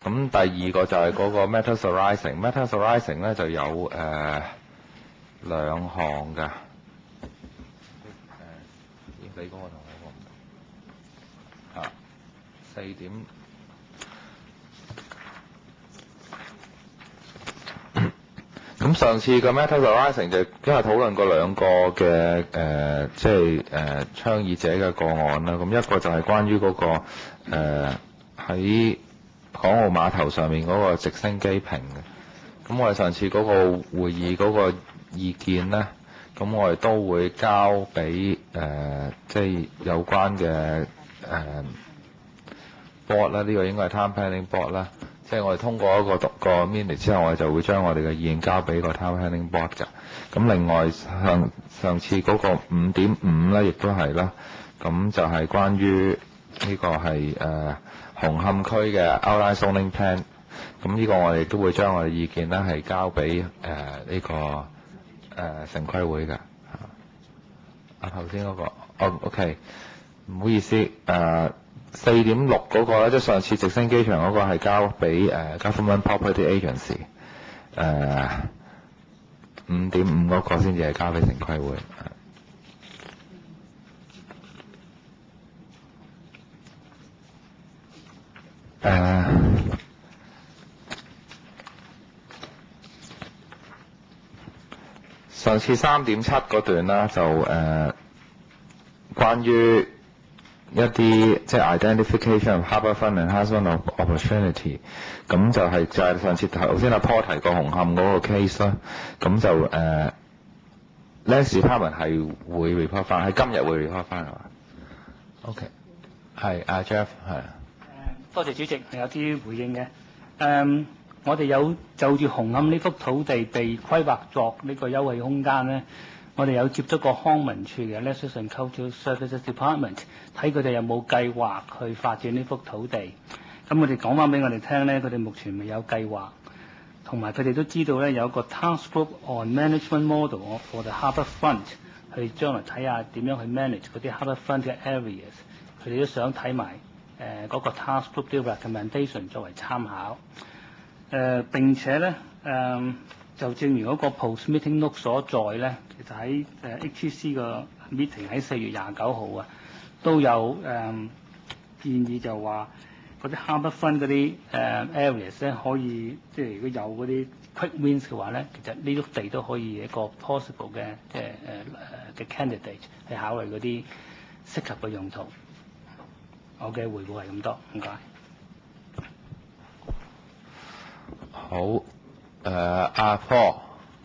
咁第二個就係嗰個 Matters Arising。Matters Arising 咧就有兩項㗎。你嗰個同我個唔同嚇4點。咁上次個 Matters Arising 就因為討論過兩個嘅倡議者嘅個案啦。咁一個就係關於嗰個喺港澳碼頭上面嗰個直升機坪嘅。咁我哋上次嗰個會議嗰個意見咧，咁我哋都會交俾有關嘅board 啦。呢個應該係 Town Planning Board 啦。即係我哋通過一個 minute 之後，我哋就會將我哋嘅意見交俾個 Town Planning Board 㗎。咁另外上次嗰個5.5咧，亦都係啦。咁就係關於呢個係紅磡區嘅 Outline Zoning Plan。咁呢個我哋都會將我哋意見咧係交俾呢個城規會㗎。頭先嗰個OK， 唔好意思4.6嗰個咧，即係上次直升機場嗰個係交俾Government Property Agency。5.5嗰個先至係交俾城規會。上次3.7嗰段啦，就關於一啲即係 identification of harbourfront enhancement of opportunity， 咁就係上次頭先阿 Paul 提過紅磡嗰個 case 啦，咁就Lands Department 係會 report 翻，係今日會 report 翻係嘛 ？OK， 係阿 Jeff 係。 多謝主席，係有啲回應嘅。我哋有就住紅磡呢幅土地被規劃作呢個優惠空間咧，我哋有接觸過康文署嘅 Leisure and Cultural Services Department， 睇佢哋有冇計劃去發展呢幅土地。咁我哋講翻俾我哋聽咧，佢哋目前未有計劃，同埋佢哋都知道咧有一個 Task Group on Management Model for the Harbourfront， 去將來睇下點樣去 manage 嗰啲 Harbourfront 嘅 areas。佢哋都想睇埋嗰個 Task Group 啲 recommendation 作為參考。並且咧就正如嗰個 post meeting note 所在咧，其實喺HEC 個 meeting 喺4月29號啊，都有建議就話嗰啲 harbourfront 嗰啲areas 咧可以即係如果有嗰啲 quick wins 嘅話咧，其實呢幅地都可以一個 possible 嘅嘅 candidate 去考慮嗰啲適合嘅用途。我嘅回顧係咁多，唔該。 好Paul。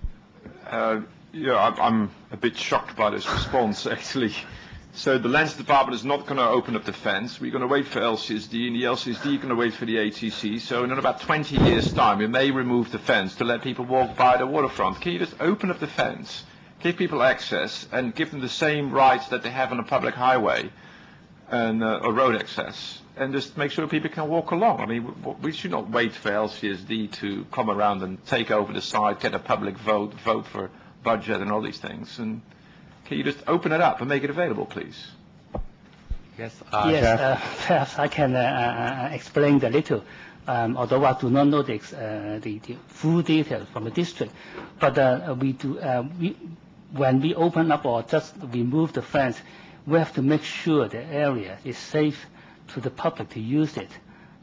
Yeah, I'm a bit shocked by this response, actually. So the Lands Department is not going to open up the fence. We're going to wait for LCSD, and the LCSD are going to wait for the ATC. So in about 20 years' time, we may remove the fence to let people walk by the waterfront. Can you just open up the fence, give people access, and give them the same rights that they have on a public highway and or road access? And just make sure people can walk along. I mean, we should not wait for LCSD to come around and take over the site, get a public vote for budget and all these things. And can you just open it up and make it available, please? Yes, perhaps I can explain a little, although I do not know the full details from the district. But we do, when we open up or just remove the fence, we have to make sure the area is safe to the public to use it.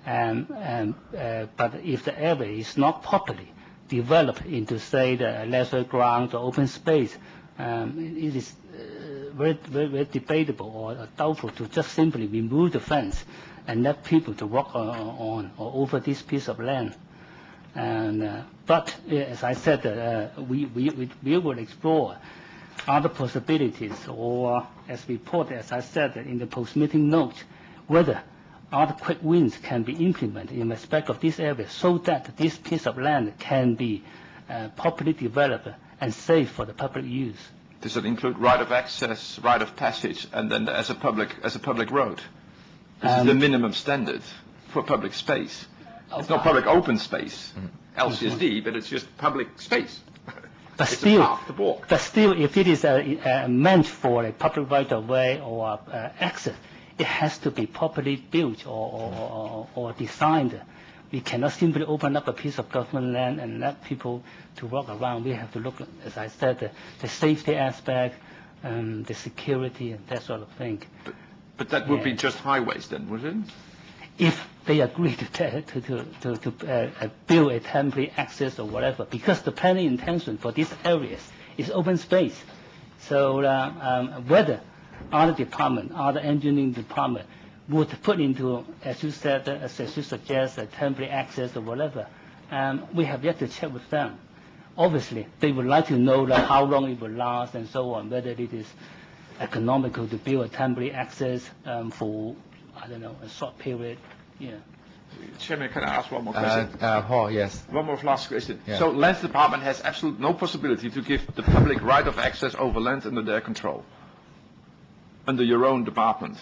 But if the area is not properly developed into, say, the leisure ground or open space, it is very debatable or doubtful to just simply remove the fence and let people to walk on or over this piece of land. But as I said, we will explore other possibilities, or as reported, as I said in the post-meeting note, whether other quick wins can be implemented in respect of this area so that this piece of land can be properly developed and safe for the public use. Does it include right of access, right of passage, and then as a public road? This is the minimum standard for public space. It's not public open space, LCSD, but it's just public space. But it's still, a path to walk. But still, if it is meant for a public right of way or access, it has to be properly built or designed we cannot simply open up a piece of government land and let people to walk around. We have to look, as I said, the safety aspect, the security, and that sort of thing. But that would be just highways then, would it? If they agree to build a temporary access or whatever, because the planning intention for these areas is open space. So whether other department, other engineering department would put into, as you said, as you suggest, a temporary access or whatever, we have yet to check with them. Obviously, they would like to know how long it will last and so on, whether it is economical to build a temporary access for, I don't know, a short period. Yeah. Chairman, can I ask one more question? Paul, yes. One more last question. Yeah. So Lands Department has absolutely no possibility to give the public right of access over land under their control, under your own department.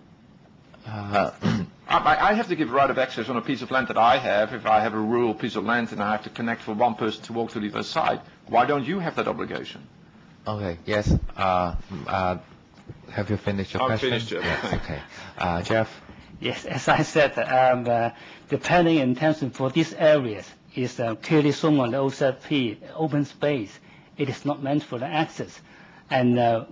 I have to give right of access on a piece of land that I have. If I have a rural piece of land and I have to connect for one person to walk to the other side, why don't you have that obligation? Okay, yes. Have you finished your question? I've finished it. Yes, okay. Jeff? Yes, as I said, the planning intention for these areas is clearly shown on the OZP, open space. It is not meant for the access. And the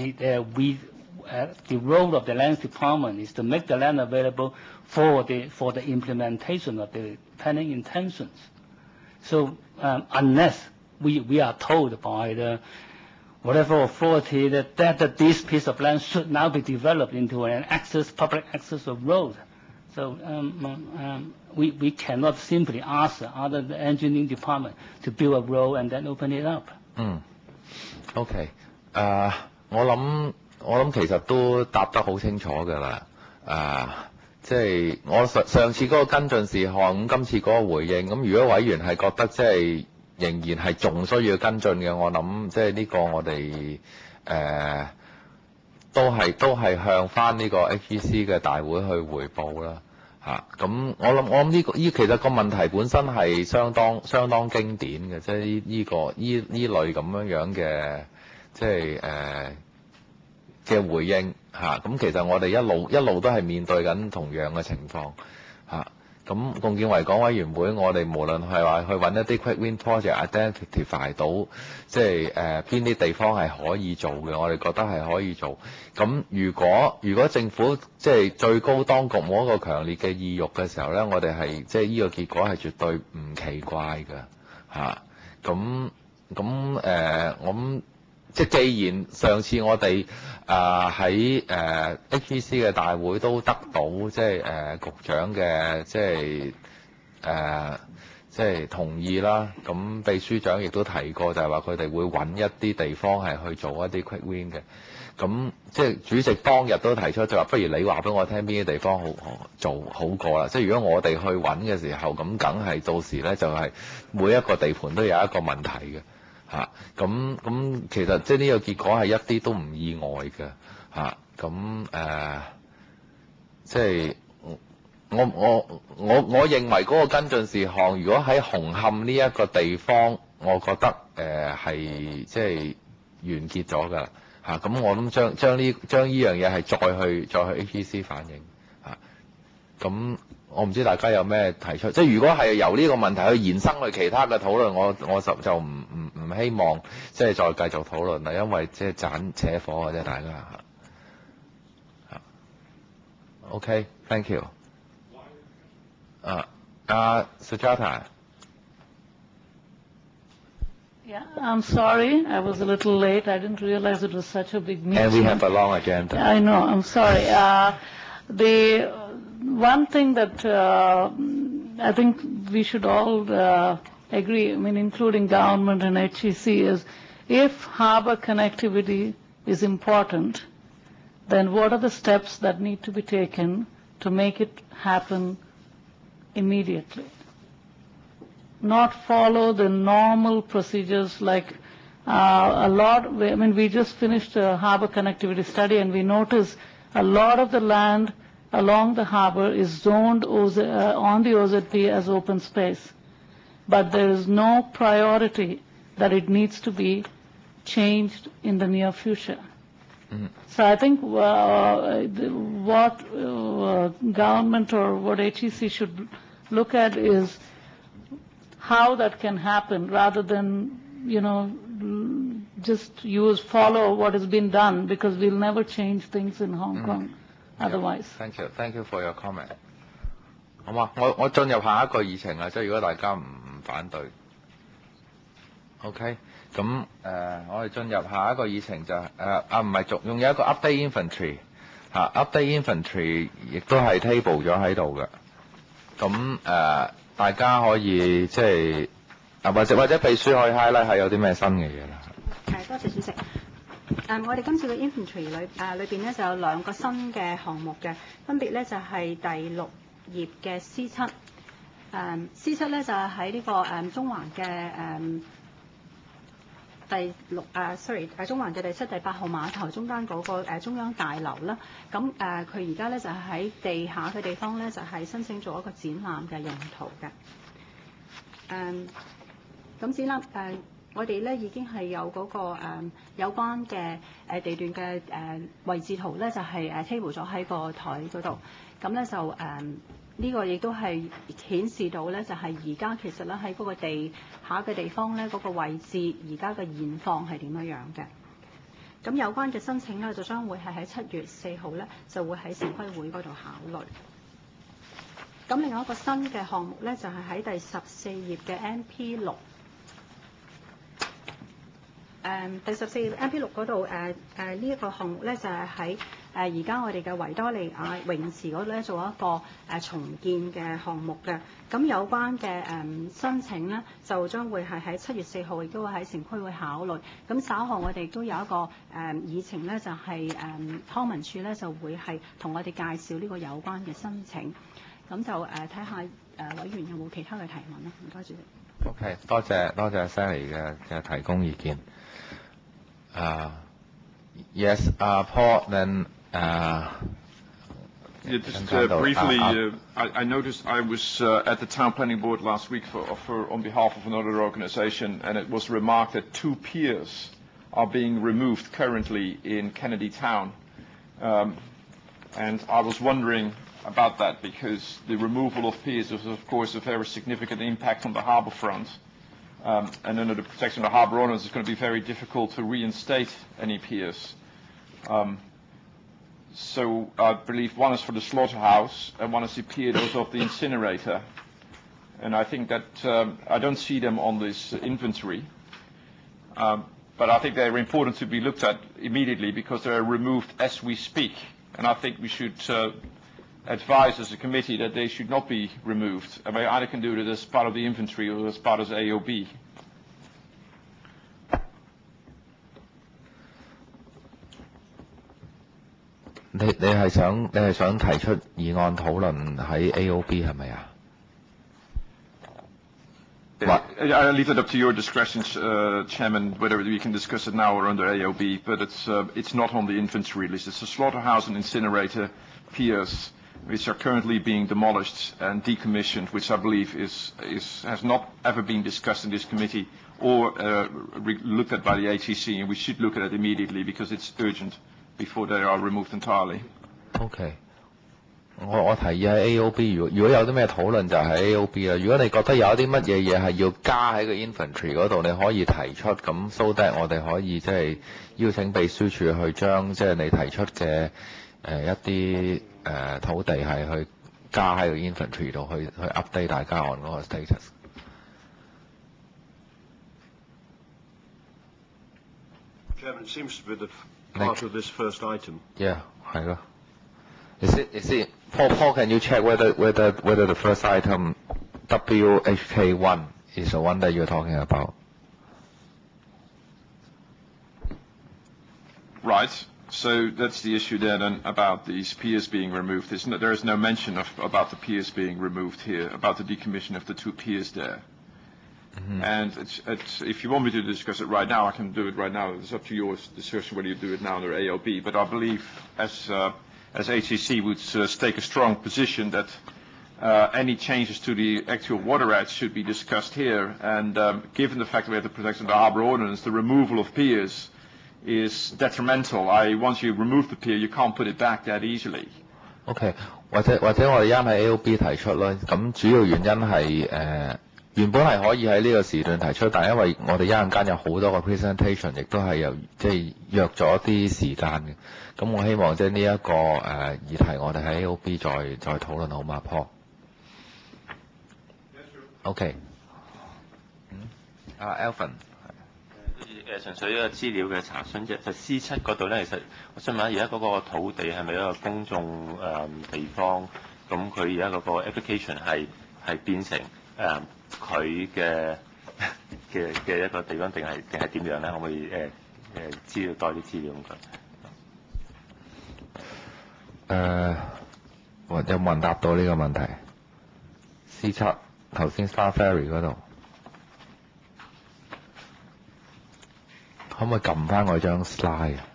role of the Lands Department is to make the land available for the implementation of the planning intentions. So unless we are told by the whatever authority that this piece of land should now be developed into an public access of road. So we cannot simply ask the engineering department to build a road and then open it up. OK， 我諗其實都答得好清楚㗎啦。即係我上次嗰個跟進事項，咁今次嗰個回應，咁如果委員係覺得即係仍然係仲需要跟進嘅，我諗即係呢個我哋都係向翻呢個 HEC 嘅大會去彙報啦。咁我諗呢其實個問題本身係相當經典嘅，即係呢類咁樣嘅即係嘅回應咁其實我哋一路都係面對緊同樣嘅情況咁共建維港委員會，我哋無論係話去揾一啲 quick win project identify 到，即係邊啲地方係可以做嘅，我哋覺得係可以做。咁如果政府即係最高當局冇一個強烈嘅意欲嘅時候咧，我哋係即係呢個結果係絕對唔奇怪嘅我即係既然上次我哋喺HEC 嘅大會都得到即係局長嘅即係同意啦，咁秘書長亦都提過就係話佢哋會揾一啲地方係去做一啲 quick win 嘅，咁即係主席當日都提出就話不如你話俾我聽邊啲地方做好過啦，即係如果我哋去揾嘅時候，咁梗係到時咧就係每一個地盤都有一個問題嘅。咁其實即係呢個結果係一啲都唔意外嘅即係我認為嗰個跟進事項，如果喺紅磡呢一個地方，我覺得係即係完結咗㗎啦咁我諗將呢樣嘢係再去 HEC 反映咁我唔知大家有咩提出，即係如果係由呢個問題去延伸去其他嘅討論，我就唔希望即係再繼續討論啦，因為即係扯火嘅啫，大家OK, thank you. Sujata. Yeah, I'm sorry. I was a little late. I didn't realize it was such a big meeting. And we have a long agenda. I know. I'm sorry. The one thing that I think we should all agree, I mean, including government and HEC, is if harbor connectivity is important, then what are the steps that need to be taken to make it happen immediately? Not follow the normal procedures like we just finished a harbor connectivity study and we noticed a lot of the land along the harbor is zoned on the OZP as open space. But there is no priority that it needs to be changed in the near future. So I think what government or what HEC should look at is how that can happen rather than, just follow what has been done, because we'll never change things in Hong Kong otherwise. Thank you for your comment。好嘛，我進入下一個議程啦，即係如果大家唔反對。OK， 咁我哋進入下一個議程就唔係仲有一個 update infantry update infantry 亦都係 table 咗喺度嘅。咁大家可以即係或者秘書可以 highlight 下有啲咩新嘅嘢啦。 多謝主席。我哋今次嘅 infantry 裏邊咧就有2個新嘅項目嘅，分別咧就係第6頁嘅 C7。C7 咧就係喺呢個中環嘅中環嘅第7、第8號碼頭中間嗰個中央大樓啦。咁佢而家咧就係喺地下嘅地方咧，就係申請做一個展覽嘅用途嘅。咁展覽我哋咧已經係有嗰個有關嘅地段嘅位置圖咧，就係table 咗喺個台嗰度。咁咧就呢個亦都係顯示到咧，就係而家其實咧喺嗰個地下嘅地方咧，嗰個位置而家嘅現況係點樣嘅。咁有關嘅申請咧，就將會係喺7月4號咧，就會喺城規會嗰度考慮。咁另外一個新嘅項目咧，就係喺第14頁嘅 MP6。第14頁 MP6 嗰度呢一個項目咧，就係喺而家我哋嘅維多利亞泳池嗰度咧做一個重建嘅項目嘅。咁有關嘅申請咧，就將會係喺7月4號，亦都會喺城規會考慮。咁稍後我哋都有一個議程咧，就係康文署咧就會係同我哋介紹呢個有關嘅申請。咁就睇下委員有冇其他嘅提問啦。唔該，主席。 OK， 多謝 Sally 嘅提供意見。Yes, Paul, then. Just briefly, I noticed I was at the town planning board last week on behalf of another organization, and it was remarked that 2 piers are being removed currently in Kennedy Town. And I was wondering about that, because the removal of piers is, of course, a very significant impact on the harbour front. And under the protection of the harbour ordinance, it's going to be very difficult to reinstate any piers. So I believe one is for the slaughterhouse and one is the pier of the incinerator. And I think that I don't see them on this inventory. But I think they're important to be looked at immediately, because they're removed as we speak. And I think we should advise as a committee that they should not be removed. And we either can do it as part of the inventory or as part of AOB. 你係想提出議案討論喺 AOB 係咪啊？ I leave it up to your discretion, Chairman, whether we can discuss it now or under AOB, but it's not on the inventory list. It's a slaughterhouse and incinerator piers which are currently being demolished and decommissioned, which I believe has not ever been discussed in this committee or looked at by the ATC, and we should look at it immediately because it's urgent before they are removed entirely. OK， 我提議喺 AOB， 如果有啲咩討論就喺 AOB 啦。如果你覺得有啲乜嘢嘢係要加喺個 infantry 嗰度，你可以提出，咁 so that 我哋可以即係邀請秘書處去將即係你提出嘅一啲土地係去加喺個 infantry 度，去 update 大家按嗰個 status。 Chairman, it seems to be the part of this first item. Yeah, 係咯。Is it Paul, can you check whether the first item WHK1 is the one that you're talking about? Right. So that's the issue there then about these piers being removed. There is no mention about the piers being removed here, about the decommission of the 2 piers there. Mm-hmm. And if you want me to discuss it right now, I can do it right now. It's up to your discussion whether you do it now under AOB. But I believe as ACC would take a strong position that any changes to the actual water rights should be discussed here. And given the fact that we have the protection of the harbour ordinance, the removal of piers is detrimental. Once you remove the pier, you can't put it back that easily. OK，或者我哋一陣喺 AOB 提出啦。咁主要原因係原本係可以喺呢個時段提出，但係因為我哋一陣間有好多個 presentation，亦都係由約咗啲時間嘅。咁我希望呢一個議題，我哋喺 AOB 再討論好嗎 ？Paul。OK。Alvin。 純粹一個資料嘅查詢啫，就 C7 嗰度咧，其實我想問下，而家嗰個土地係咪一個公眾地方？咁佢而家嗰個 application 係變成佢嘅一個地方，定係點樣咧？可唔可以知道多啲資料咁佢？有冇人答到呢個問題 ？C7 頭先 Star Ferry 嗰度。可唔可以撳翻我張 slide 啊？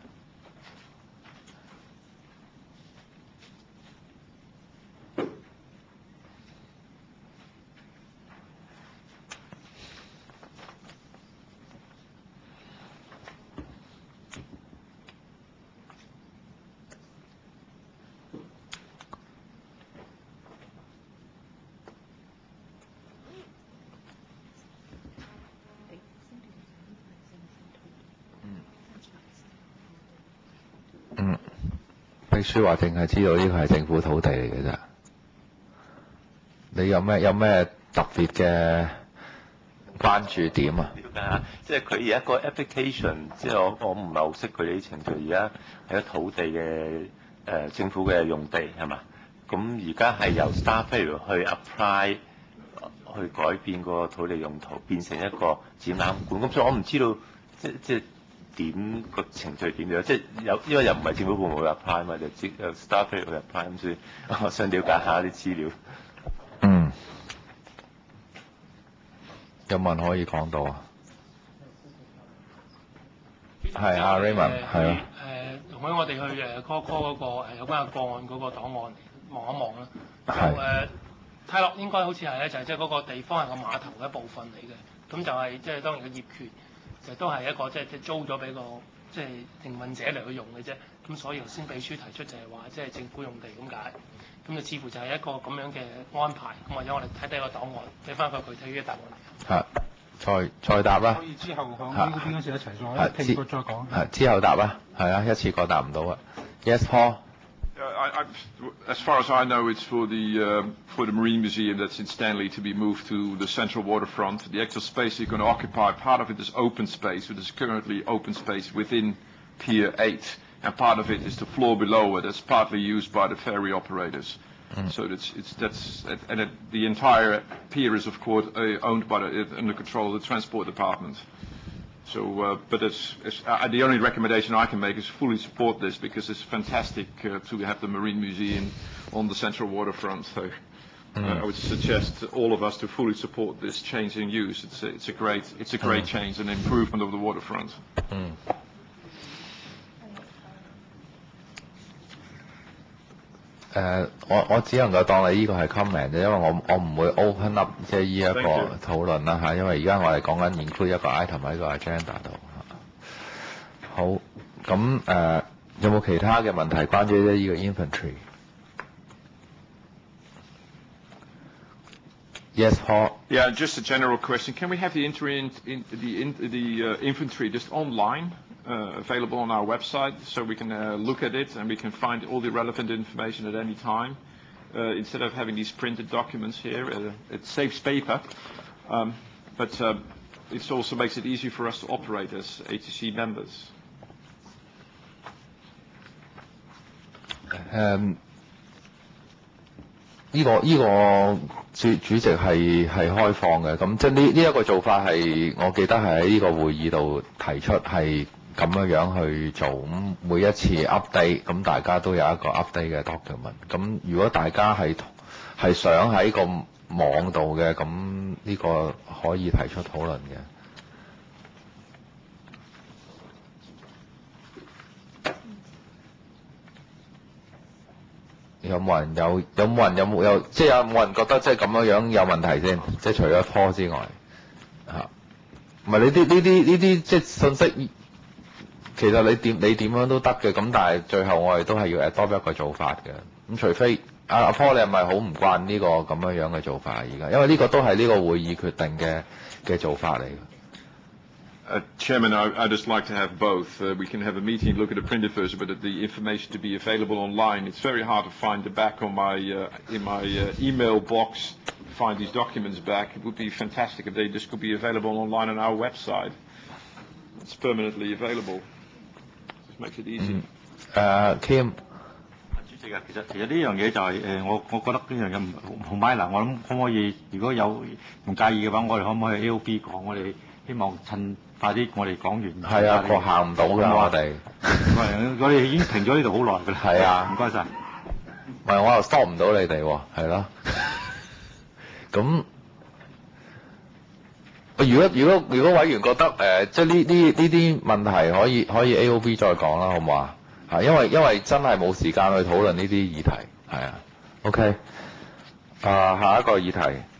秘書話淨係知道呢個係政府土地嚟嘅啫。你有咩特別嘅關注點啊？ 了解下，即係佢而家個 application， 即係我唔係好識佢哋啲程序。而家係一個土地嘅政府嘅用地係嘛？咁而家係由 Star Ferry 去 apply 去改變個土地用途，變成一個展覽館。咁所以我唔知道即係點個程序點樣，即係因為又唔係政府部門去 apply 嘛，就即係 Star Ferry 去 apply， 咁所以我想了解下啲資料。 有冇人可以講到啊？係啊 Raymond 係啊。 容許我哋去call 嗰個有關嘅個案嗰個檔案望一望啦。就睇落應該好似係咧，就係即係嗰個地方係個碼頭嘅一部分嚟嘅。咁就係即係當然嘅業權就都係一個即係租咗俾個即係營運者嚟去用嘅啫。咁所以頭先秘書提出就係話即係政府用地咁解。咁就似乎就係一個咁樣嘅安排。咁或者我哋睇睇個檔案，俾翻個具體嘅答案。 再答啦。 可以之後響呢邊嗰時一齊再聽過再講。 之後答啦，係啊，一次過答唔到啊。Yes, Paul. As far as I know, it's for the Marine Museum that's in Stanley to be moved to the central waterfront. The actual space you're going to occupy, part of it is open space, which is currently open space within Pier 8, and part of it is the floor below it that's partly used by the ferry operators. So the entire pier is, of course, owned by under control of the Transport Department. So, but the only recommendation I can make is fully support this because it's fantastic to have the Marine Museum on the central waterfront. So, I would suggest all of us to fully support this change in use. It's a great change and improvement of the waterfront. 我只能夠當你呢個係 comment 啫，因為我唔會 open up 即係呢一個討論啦嚇，因為而家我哋講緊 include 一個 item 喺個 agenda 度。好，咁有冇其他嘅問題關於呢個 infantry？ Yes, Paul. Yeah, just a general question. Can we have the infantry just online, available on our website, so we can look at it and we can find all the relevant information at any time, instead of having these printed documents here? It saves paper, but it also makes it easier for us to operate as ATC members. 呢個主席係開放嘅，咁即係呢一個做法係我記得係喺呢個會議度提出係咁樣去做，咁每一次 update， 咁大家都有一個 update 嘅 document。咁如果大家係想喺個網度嘅，咁呢個可以提出討論嘅。有冇人即係有冇人覺得即係咁樣有問題先？即係除咗 Paul 之外，唔係呢啲即係信息，其實你點樣都得嘅，咁但係最後我哋都係要 adopt 一個做法嘅。 咁除非阿 Paul 你係咪好唔慣呢個咁樣嘅做法而家？因為呢個都係呢個會議決定嘅做法嚟嘅。 Chairman, I'd just like to have both. We can have a meeting, look at a printed version, but the information to be available online. It's very hard to find the back on my in my email box. Find these documents back. It would be fantastic if they just could be available online on our website. It's permanently available. Just makes it easy. Kim。 主席啊，其實呢樣嘢就係我覺得呢樣嘢唔minor，我諗可唔可以如果有唔介意嘅話，我哋可唔可以 AOB 講？我哋希望趁快啲我哋講完。 係啊，個行唔到㗎我哋。 我哋已經停咗呢度好耐㗎啦。 係啊， 唔該晒。 唔係我又 stop 唔到你哋喎，係咯。咁如果委員覺得即係呢啲問題可以 AOB 再講啦，好唔好啊？因為真係冇時間去討論呢啲議題，係啊。OK，下一個議題。